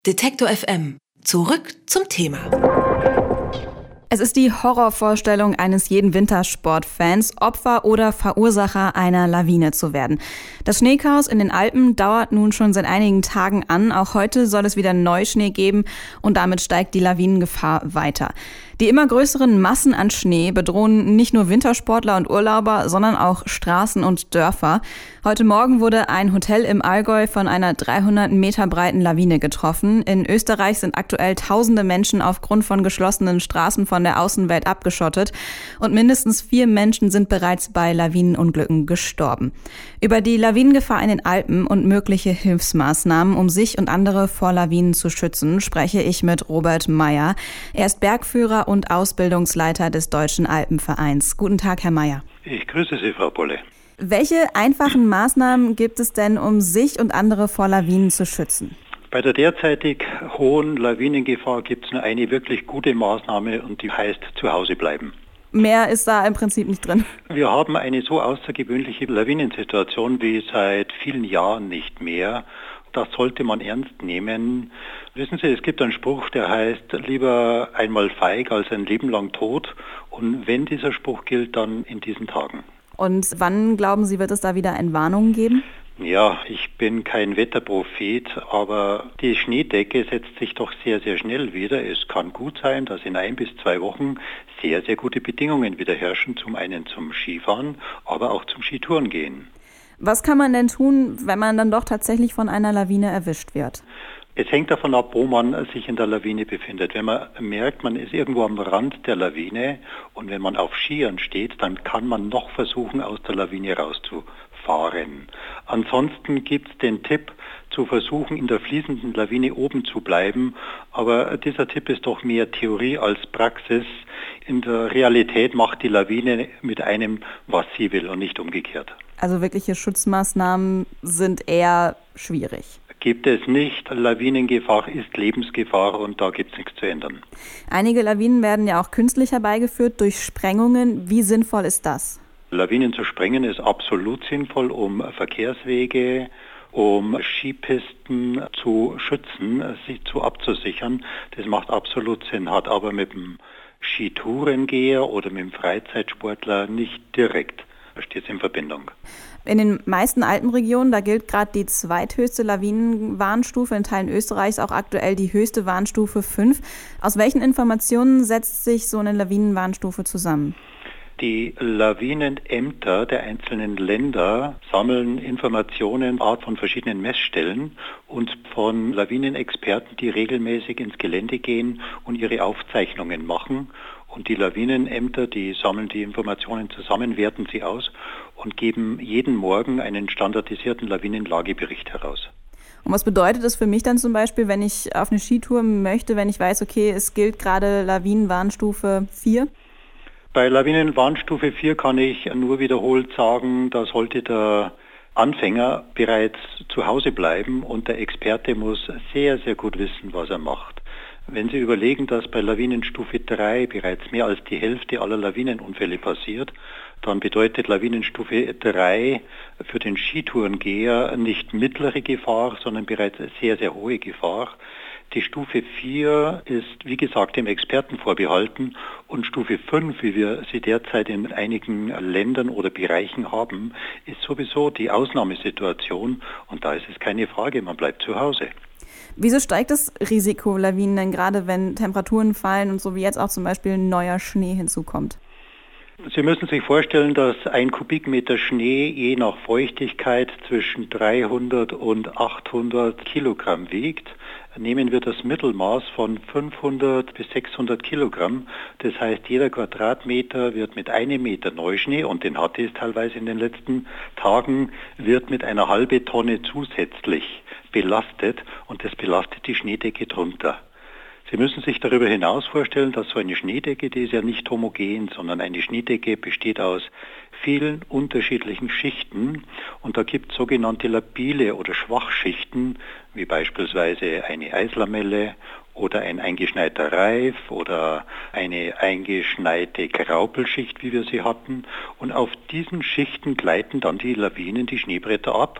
Detektor FM. Zurück zum Thema. Es ist die Horrorvorstellung eines jeden Wintersportfans, Opfer oder Verursacher einer Lawine zu werden. Das Schneechaos in den Alpen dauert nun schon seit einigen Tagen an. Auch heute soll es wieder Neuschnee geben und damit steigt die Lawinengefahr weiter. Die immer größeren Massen an Schnee bedrohen nicht nur Wintersportler und Urlauber, sondern auch Straßen und Dörfer. Heute Morgen wurde ein Hotel im Allgäu von einer 300 Meter breiten Lawine getroffen. In Österreich sind aktuell tausende Menschen aufgrund von geschlossenen Straßen von der Außenwelt abgeschottet und mindestens 4 Menschen sind bereits bei Lawinenunglücken gestorben. Über die Lawinengefahr in den Alpen und mögliche Hilfsmaßnahmen, um sich und andere vor Lawinen zu schützen, spreche ich mit Robert Meyer. Er ist Bergführer und Ausbildungsleiter des Deutschen Alpenvereins. Guten Tag, Herr Meyer. Ich grüße Sie, Frau Bolle. Welche einfachen Maßnahmen gibt es denn, um sich und andere vor Lawinen zu schützen? Bei der derzeitig hohen Lawinengefahr gibt es nur eine wirklich gute Maßnahme und die heißt zu Hause bleiben. Mehr ist da im Prinzip nicht drin. Wir haben eine so außergewöhnliche Lawinensituation wie seit vielen Jahren nicht mehr. Das sollte man ernst nehmen. Wissen Sie, es gibt einen Spruch, der heißt, lieber einmal feig als ein Leben lang tot. Und wenn dieser Spruch gilt, dann in diesen Tagen. Und wann, glauben Sie, wird es da wieder Entwarnungen geben? Ja, ich bin kein Wetterprophet, aber die Schneedecke setzt sich doch sehr, sehr schnell wieder. Es kann gut sein, dass in 1 bis 2 Wochen sehr, sehr gute Bedingungen wieder herrschen, zum einen zum Skifahren, aber auch zum Skitouren gehen. Was kann man denn tun, wenn man dann doch tatsächlich von einer Lawine erwischt wird? Es hängt davon ab, wo man sich in der Lawine befindet. Wenn man merkt, man ist irgendwo am Rand der Lawine und wenn man auf Skiern steht, dann kann man noch versuchen, aus der Lawine rauszufahren. Ansonsten gibt es den Tipp, zu versuchen, in der fließenden Lawine oben zu bleiben. Aber dieser Tipp ist doch mehr Theorie als Praxis. In der Realität macht die Lawine mit einem, was sie will und nicht umgekehrt. Also wirkliche Schutzmaßnahmen sind eher schwierig. Gibt es nicht. Lawinengefahr ist Lebensgefahr und da gibt es nichts zu ändern. Einige Lawinen werden ja auch künstlich herbeigeführt durch Sprengungen. Wie sinnvoll ist das? Lawinen zu sprengen ist absolut sinnvoll, um Verkehrswege, um Skipisten zu schützen, sie abzusichern. Das macht absolut Sinn, hat aber mit dem Skitourengeher oder mit dem Freizeitsportler nicht direkt. Da steht es in Verbindung. In den meisten Alpenregionen, da gilt gerade die zweithöchste Lawinenwarnstufe, in Teilen Österreichs auch aktuell die höchste Warnstufe 5. Aus welchen Informationen setzt sich so eine Lawinenwarnstufe zusammen? Die Lawinenämter der einzelnen Länder sammeln Informationen von verschiedenen Messstellen und von Lawinenexperten, die regelmäßig ins Gelände gehen und ihre Aufzeichnungen machen. Und die Lawinenämter, die sammeln die Informationen zusammen, werten sie aus und geben jeden Morgen einen standardisierten Lawinenlagebericht heraus. Und was bedeutet das für mich dann zum Beispiel, wenn ich auf eine Skitour möchte, wenn ich weiß, okay, es gilt gerade Lawinenwarnstufe 4? Bei Lawinenwarnstufe 4 kann ich nur wiederholt sagen, da sollte der Anfänger bereits zu Hause bleiben und der Experte muss sehr, sehr gut wissen, was er macht. Wenn Sie überlegen, dass bei Lawinenstufe 3 bereits mehr als die Hälfte aller Lawinenunfälle passiert, dann bedeutet Lawinenstufe 3 für den Skitourengeher nicht mittlere Gefahr, sondern bereits sehr, sehr hohe Gefahr. Die Stufe 4 ist, wie gesagt, dem Experten vorbehalten und Stufe 5, wie wir sie derzeit in einigen Ländern oder Bereichen haben, ist sowieso die Ausnahmesituation und da ist es keine Frage, man bleibt zu Hause. Wieso steigt das Risiko Lawinen denn gerade, wenn Temperaturen fallen und so wie jetzt auch zum Beispiel neuer Schnee hinzukommt? Sie müssen sich vorstellen, dass 1 Kubikmeter Schnee je nach Feuchtigkeit zwischen 300 und 800 Kilogramm wiegt. Nehmen wir das Mittelmaß von 500 bis 600 Kilogramm. Das heißt, jeder Quadratmeter wird mit 1 Meter Neuschnee, und den hatte es teilweise in den letzten Tagen, wird mit einer halben Tonne zusätzlich belastet und das belastet die Schneedecke drunter. Sie müssen sich darüber hinaus vorstellen, dass so eine Schneedecke, die ist ja nicht homogen, sondern eine Schneedecke besteht aus vielen unterschiedlichen Schichten und da gibt es sogenannte labile oder Schwachschichten, wie beispielsweise eine Eislamelle oder ein eingeschneiter Reif oder eine eingeschneite Graupelschicht, wie wir sie hatten. Und auf diesen Schichten gleiten dann die Lawinen, die Schneebretter ab.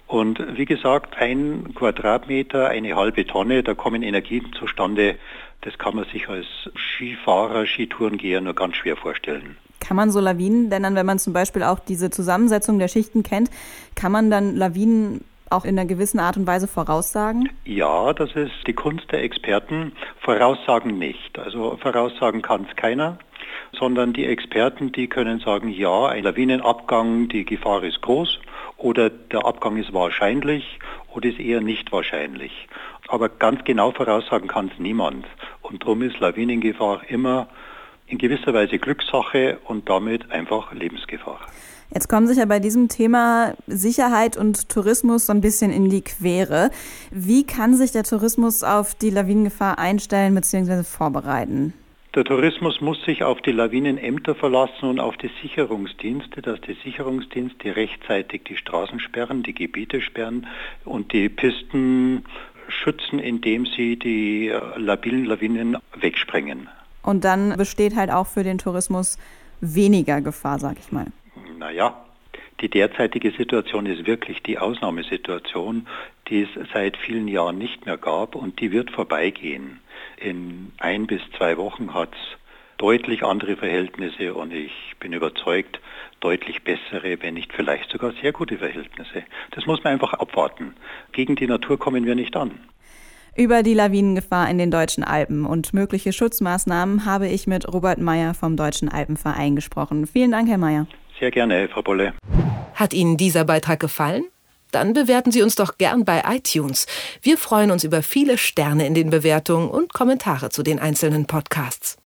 Und wie gesagt, 1 Quadratmeter, eine halbe Tonne, da kommen Energien zustande. Das kann man sich als Skifahrer, Skitourengeher nur ganz schwer vorstellen. Kann man so Lawinen, denn dann, wenn man zum Beispiel auch diese Zusammensetzung der Schichten kennt, kann man dann Lawinen auch in einer gewissen Art und Weise voraussagen? Ja, das ist die Kunst der Experten. Voraussagen nicht. Also voraussagen kann es keiner, sondern die Experten, die können sagen, ja, ein Lawinenabgang, die Gefahr ist groß oder der Abgang ist wahrscheinlich oder ist eher nicht wahrscheinlich. Aber ganz genau voraussagen kann es niemand. Und darum ist Lawinengefahr immer in gewisser Weise Glückssache und damit einfach Lebensgefahr. Jetzt kommen sich ja bei diesem Thema Sicherheit und Tourismus so ein bisschen in die Quere. Wie kann sich der Tourismus auf die Lawinengefahr einstellen bzw. vorbereiten? Der Tourismus muss sich auf die Lawinenämter verlassen und auf die Sicherungsdienste, dass die Sicherungsdienste rechtzeitig die Straßen sperren, die Gebiete sperren und die Pisten schützen, indem sie die labilen Lawinen wegsprengen. Und dann besteht halt auch für den Tourismus weniger Gefahr, sag ich mal. Naja, die derzeitige Situation ist wirklich die Ausnahmesituation, die es seit vielen Jahren nicht mehr gab und die wird vorbeigehen. In 1 bis 2 Wochen hat es deutlich andere Verhältnisse und ich bin überzeugt, deutlich bessere, wenn nicht vielleicht sogar sehr gute Verhältnisse. Das muss man einfach abwarten. Gegen die Natur kommen wir nicht an. Über die Lawinengefahr in den Deutschen Alpen und mögliche Schutzmaßnahmen habe ich mit Robert Meyer vom Deutschen Alpenverein gesprochen. Vielen Dank, Herr Meyer. Sehr gerne, Frau Bolle. Hat Ihnen dieser Beitrag gefallen? Dann bewerten Sie uns doch gern bei iTunes. Wir freuen uns über viele Sterne in den Bewertungen und Kommentare zu den einzelnen Podcasts.